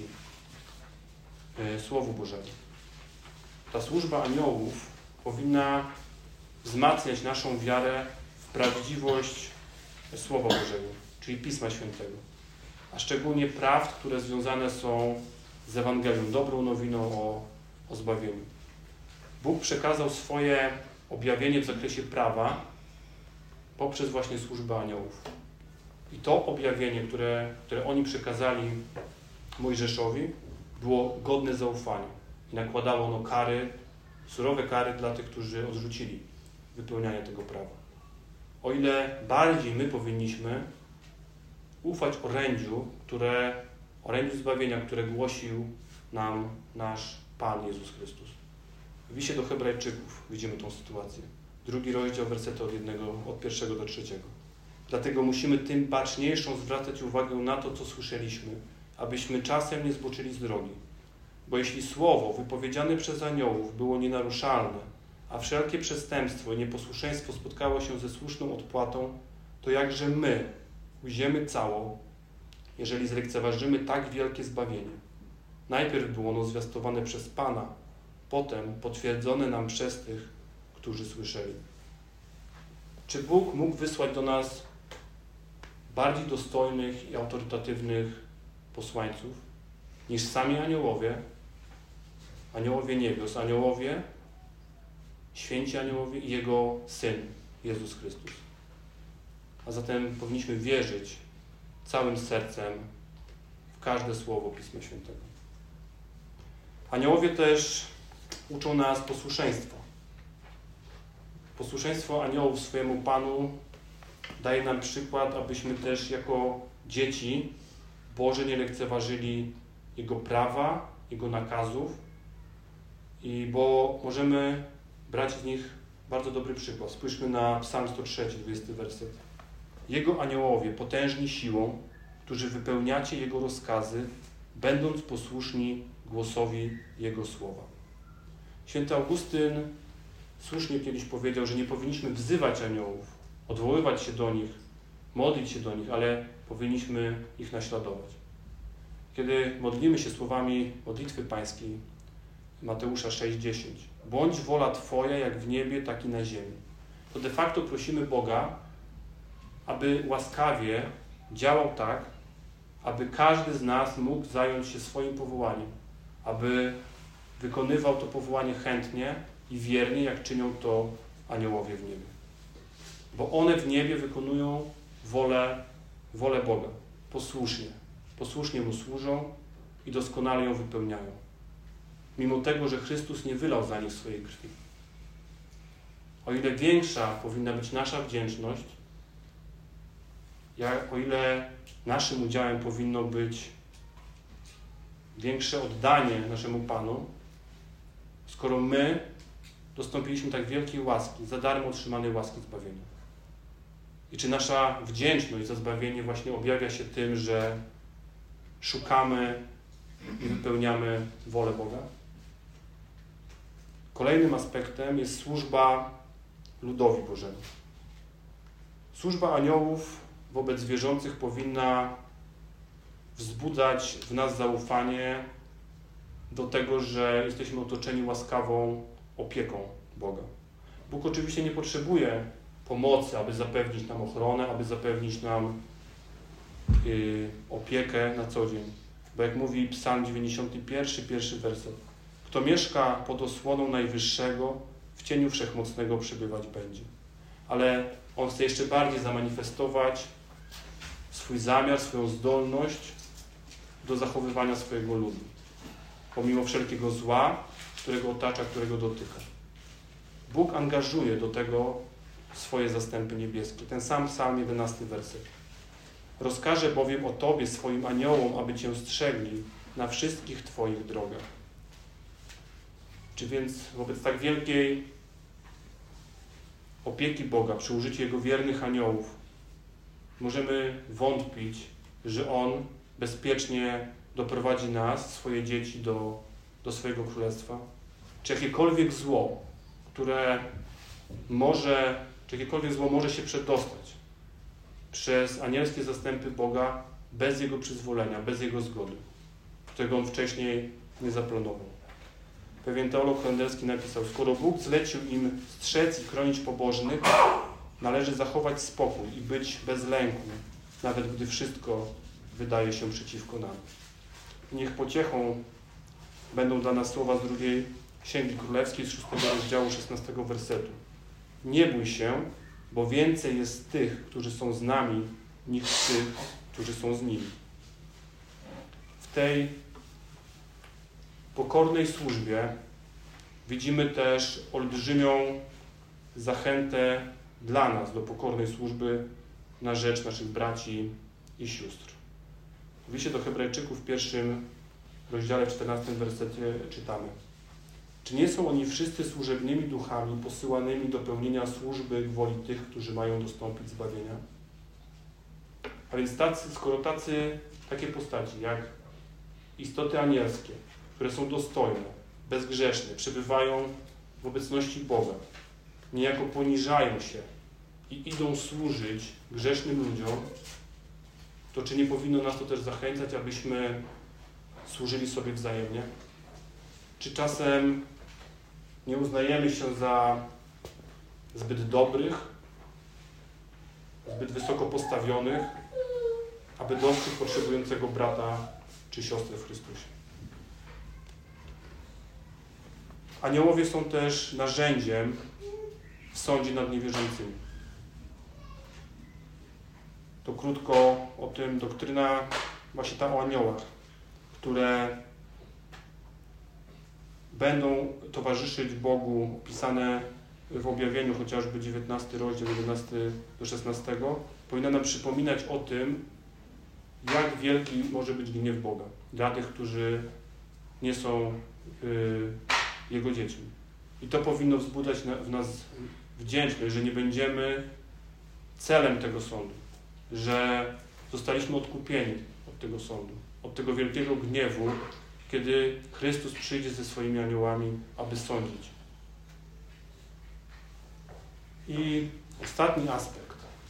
[SPEAKER 1] Słowu Bożemu. Ta służba aniołów powinna wzmacniać naszą wiarę w prawdziwość Słowa Bożego, czyli Pisma Świętego, a szczególnie prawd, które związane są z Ewangelią, dobrą nowiną o zbawieniu. Bóg przekazał swoje objawienie w zakresie prawa poprzez właśnie służbę aniołów. I to objawienie, które oni przekazali Mojżeszowi, było godne zaufania i nakładało ono kary, surowe kary dla tych, którzy odrzucili wypełnianie tego prawa. O ile bardziej my powinniśmy ufać orędziu zbawienia, które głosił nam nasz Pan Jezus Chrystus. W liście do Hebrajczyków widzimy tą sytuację. 2 rozdział, wersety od 1 do 3. Dlatego musimy tym baczniejszą zwracać uwagę na to, co słyszeliśmy, abyśmy czasem nie zboczyli z drogi. Bo jeśli słowo wypowiedziane przez aniołów było nienaruszalne, a wszelkie przestępstwo i nieposłuszeństwo spotkało się ze słuszną odpłatą, to jakże my ujdziemy cało, jeżeli zlekceważymy tak wielkie zbawienie. Najpierw było ono zwiastowane przez Pana, potem potwierdzone nam przez tych, którzy słyszeli. Czy Bóg mógł wysłać do nas bardziej dostojnych i autorytatywnych posłańców niż sami aniołowie, aniołowie niebios, aniołowie, święci aniołowie i Jego Syn, Jezus Chrystus? A zatem powinniśmy wierzyć całym sercem w każde słowo Pisma Świętego. Aniołowie też uczą nas posłuszeństwa. Posłuszeństwo aniołów swojemu Panu daje nam przykład, abyśmy też jako dzieci Boże nie lekceważyli Jego prawa, Jego nakazów, bo możemy brać z nich bardzo dobry przykład. Spójrzmy na Psalm 103, 20 werset. Jego aniołowie, potężni siłą, którzy wypełniacie Jego rozkazy, będąc posłuszni głosowi Jego słowa. Święty Augustyn słusznie kiedyś powiedział, że nie powinniśmy wzywać aniołów, odwoływać się do nich, modlić się do nich, ale powinniśmy ich naśladować. Kiedy modlimy się słowami modlitwy pańskiej, Mateusza 6,10, bądź wola Twoja jak w niebie, tak i na ziemi, to de facto prosimy Boga, aby łaskawie działał tak, aby każdy z nas mógł zająć się swoim powołaniem, aby wykonywał to powołanie chętnie i wiernie, jak czynią to aniołowie w niebie. Bo one w niebie wykonują wolę Boga, posłusznie Mu służą i doskonale ją wypełniają. Mimo tego, że Chrystus nie wylał za nich swojej krwi. O ile większa powinna być nasza wdzięczność, o ile naszym udziałem powinno być większe oddanie naszemu Panu, skoro my dostąpiliśmy tak wielkiej łaski, za darmo otrzymanej łaski zbawienia. I czy nasza wdzięczność za zbawienie właśnie objawia się tym, że szukamy i wypełniamy wolę Boga? Kolejnym aspektem jest służba ludowi Bożemu. Służba aniołów wobec wierzących powinna wzbudzać w nas zaufanie do tego, że jesteśmy otoczeni łaskawą opieką Boga. Bóg oczywiście nie potrzebuje pomocy, aby zapewnić nam ochronę, aby zapewnić nam opiekę na co dzień. Bo jak mówi Psalm 91, pierwszy werset, kto mieszka pod osłoną Najwyższego, w cieniu Wszechmocnego przebywać będzie. Ale On chce jeszcze bardziej zamanifestować swój zamiar, swoją zdolność do zachowywania swojego ludu. Pomimo wszelkiego zła, którego otacza, którego dotyka. Bóg angażuje do tego swoje zastępy niebieskie. Ten sam Psalm 11, werset. Rozkaże bowiem o Tobie swoim aniołom, aby Cię strzegli na wszystkich Twoich drogach. Czy więc wobec tak wielkiej opieki Boga przy użyciu Jego wiernych aniołów możemy wątpić, że On bezpiecznie doprowadzi nas, swoje dzieci do swojego królestwa? Czy jakiekolwiek zło, może się przedostać przez anielskie zastępy Boga bez Jego przyzwolenia, bez Jego zgody, którego On wcześniej nie zaplanował? Pewien teolog holenderski napisał, skoro Bóg zlecił im strzec i chronić pobożnych, należy zachować spokój i być bez lęku, nawet gdy wszystko wydaje się przeciwko nam. Niech pociechą będą dla nas słowa z 2 Księgi Królewskiej z 6 rozdziału 16 wersetu. Nie bój się, bo więcej jest tych, którzy są z nami, niż tych, którzy są z nimi. W tej pokornej służbie widzimy też olbrzymią zachętę dla nas do pokornej służby na rzecz naszych braci i sióstr. W liście do Hebrajczyków w 1 rozdziale 14 wersecie czytamy: czy nie są oni wszyscy służebnymi duchami posyłanymi do pełnienia służby woli tych, którzy mają dostąpić zbawienia? A więc takie postaci jak istoty anielskie, które są dostojne, bezgrzeszne, przebywają w obecności Boga, niejako poniżają się i idą służyć grzesznym ludziom, to czy nie powinno nas to też zachęcać, abyśmy służyli sobie wzajemnie? Czy czasem nie uznajemy się za zbyt dobrych, zbyt wysoko postawionych, aby dostrzec potrzebującego brata czy siostrę w Chrystusie? Aniołowie są też narzędziem w sądzie nad niewierzącymi. To krótko o tym doktryna właśnie ta o aniołach, które będą towarzyszyć Bogu, opisane w objawieniu, chociażby 19 rozdział 11 do 16, powinna nam przypominać o tym, jak wielki może być gniew Boga dla tych, którzy nie są Jego dziećmi. I to powinno wzbudzać w nas wdzięczność, że nie będziemy celem tego sądu, że zostaliśmy odkupieni od tego sądu, od tego wielkiego gniewu, kiedy Chrystus przyjdzie ze swoimi aniołami, aby sądzić. I ostatni aspekt.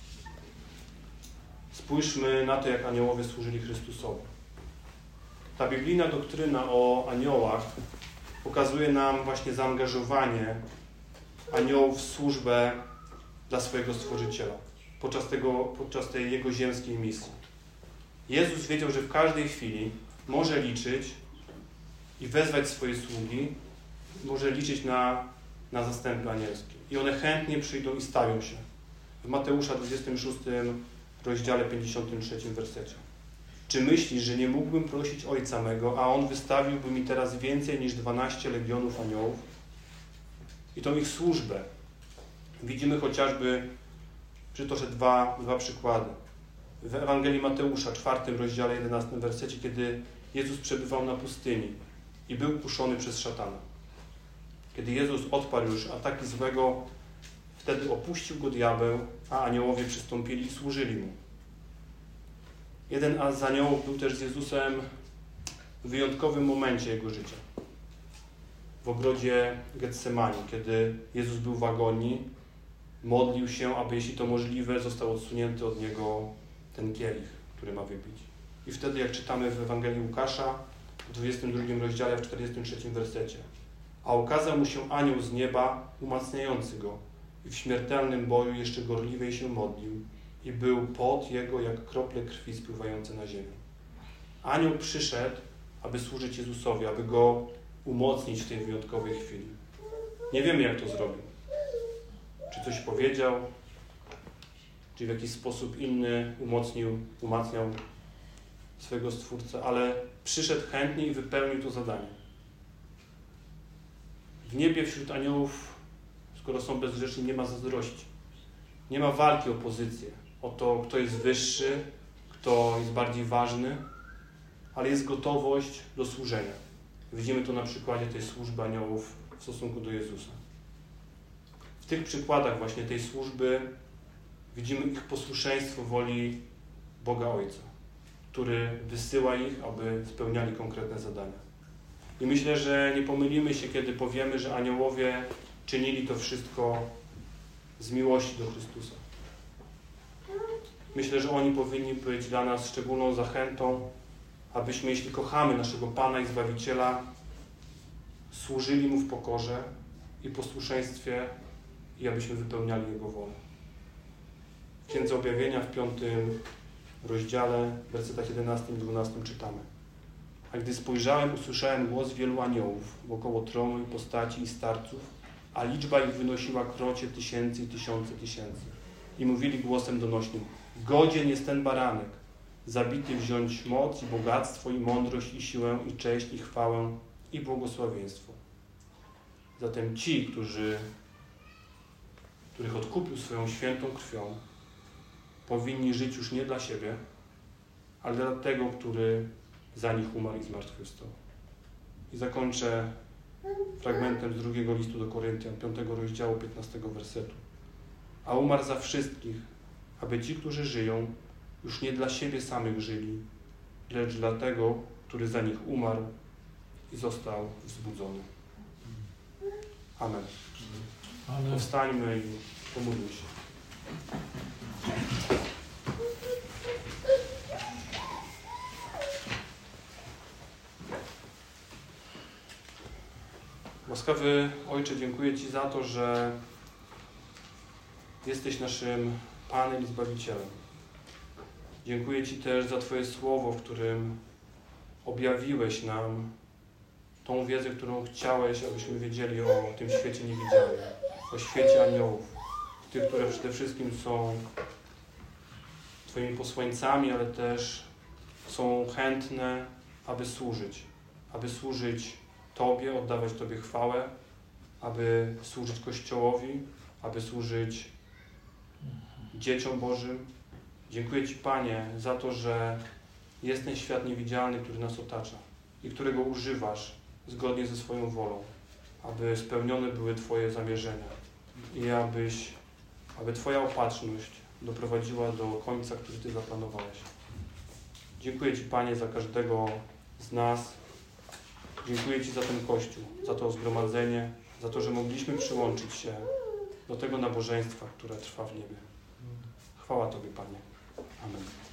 [SPEAKER 1] Spójrzmy na to, jak aniołowie służyli Chrystusowi. Ta biblijna doktryna o aniołach pokazuje nam właśnie zaangażowanie aniołów w służbę dla swojego Stworzyciela podczas tej Jego ziemskiej misji. Jezus wiedział, że w każdej chwili może liczyć i wezwać swoje sługi, może liczyć na zastępy anielskie. I one chętnie przyjdą i stawią się. W Mateusza 26 rozdziale 53 wersecie. Czy myślisz, że nie mógłbym prosić Ojca mego, a On wystawiłby mi teraz więcej niż 12 legionów aniołów? I tą ich służbę widzimy chociażby, przytoczę dwa przykłady. W Ewangelii Mateusza, 4 rozdziale 11 wersecie, kiedy Jezus przebywał na pustyni i był kuszony przez szatana. Kiedy Jezus odparł już ataki złego, wtedy opuścił go diabeł, a aniołowie przystąpili i służyli mu. Jeden z aniołów był też z Jezusem w wyjątkowym momencie jego życia. W ogrodzie Getsemani, kiedy Jezus był w agonii, modlił się, aby jeśli to możliwe, został odsunięty od niego ten kielich, który ma wypić. I wtedy, jak czytamy w Ewangelii Łukasza, w 22 rozdziale, w 43 wersecie. A ukazał mu się anioł z nieba, umacniający go. I w śmiertelnym boju jeszcze gorliwej się modlił. I był pot jego, jak krople krwi spływające na ziemię. Anioł przyszedł, aby służyć Jezusowi, aby go umocnić w tej wyjątkowej chwili. Nie wiemy, jak to zrobił. Czy coś powiedział, czy w jakiś sposób inny umacniał swego Stwórcę, ale przyszedł chętnie i wypełnił to zadanie. W niebie wśród aniołów, skoro są bezgrzeczni, nie ma zazdrości. Nie ma walki o pozycję, o to, kto jest wyższy, kto jest bardziej ważny, ale jest gotowość do służenia. Widzimy to na przykładzie tej służby aniołów w stosunku do Jezusa. W tych przykładach właśnie tej służby widzimy ich posłuszeństwo woli Boga Ojca, który wysyła ich, aby spełniali konkretne zadania. I myślę, że nie pomylimy się, kiedy powiemy, że aniołowie czynili to wszystko z miłości do Chrystusa. Myślę, że oni powinni być dla nas szczególną zachętą, abyśmy, jeśli kochamy naszego Pana i Zbawiciela, służyli Mu w pokorze i posłuszeństwie i abyśmy wypełniali Jego wolę. W Księdze Objawienia w 5 rozdziale, w wersetach 11 i 12 czytamy. A gdy spojrzałem, usłyszałem głos wielu aniołów wokoło tronu i postaci i starców, a liczba ich wynosiła krocie tysięcy i tysiące tysięcy. I mówili głosem donośnym, godzien jest ten baranek, zabity wziąć moc i bogactwo i mądrość i siłę i cześć i chwałę i błogosławieństwo. Zatem ci, których odkupił swoją świętą krwią, powinni żyć już nie dla siebie, ale dla tego, który za nich umarł i zmartwychwstał. I zakończę fragmentem z 2 listu do Koryntian, 5 rozdziału, 15 wersetu. A umarł za wszystkich, aby ci, którzy żyją, już nie dla siebie samych żyli, lecz dla tego, który za nich umarł i został wzbudzony. Amen. Powstańmy i pomódlmy się. Łaskawy Ojcze, dziękuję Ci za to, że jesteś naszym Panem i Zbawicielem. Dziękuję Ci też za Twoje słowo, w którym objawiłeś nam tą wiedzę, którą chciałeś, abyśmy wiedzieli o tym świecie niewidzialnym, o świecie aniołów, tych, które przede wszystkim są Twoimi posłańcami, ale też są chętne, aby służyć Tobie, oddawać Tobie chwałę, aby służyć Kościołowi, aby służyć dzieciom Bożym. Dziękuję Ci, Panie, za to, że jest ten świat niewidzialny, który nas otacza i którego używasz zgodnie ze swoją wolą, aby spełnione były Twoje zamierzenia i aby Twoja opatrzność doprowadziła do końca, który Ty zaplanowałeś. Dziękuję Ci, Panie, za każdego z nas. Dziękuję Ci za ten Kościół, za to zgromadzenie, za to, że mogliśmy przyłączyć się do tego nabożeństwa, które trwa w niebie. Chwała Tobie, Panie. Amen.